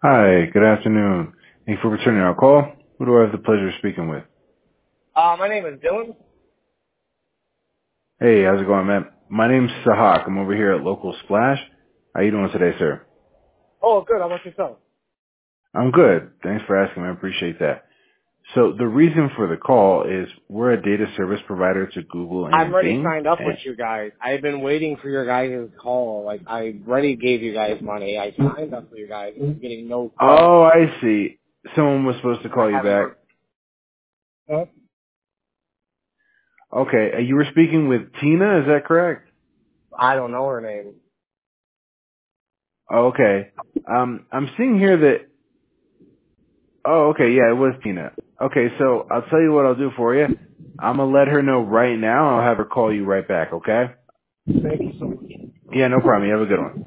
Hi, good afternoon. Thank you for returning our call. Who do I have the pleasure of speaking with? My name is Dylan. Hey, how's it going, man? My name's Sahak. I'm over here at Local Splash. How you doing today, sir? Oh, good. How about yourself? I'm good. Thanks for asking, man. I appreciate that. So the reason for the call is we're a data service provider to Google I'm and already Bing. signed up with you guys. I've been waiting for your guys' call. Like, I already gave you guys money. I signed up for you guys. I'm getting no call. Oh, I see. Someone was supposed to I call you haven't back. heard. Huh? Okay, you were speaking with Tina, is that correct? I don't know her name. Okay. I'm seeing here that. Oh, okay, yeah, it was Tina. Okay, so I'll tell you what I'll do for you. I'm gonna let her know right now. I'll have her call you right back, okay? Thank you so much. Yeah, no problem. You have a good one.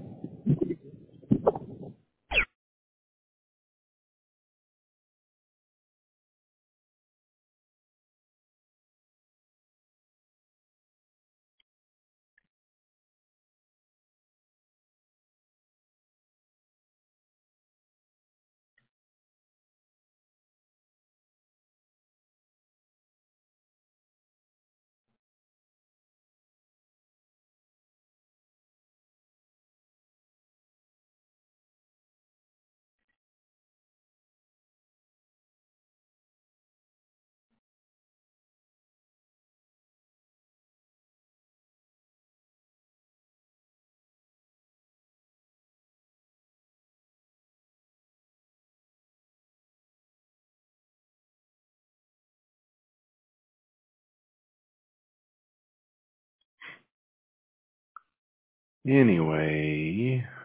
Anyway,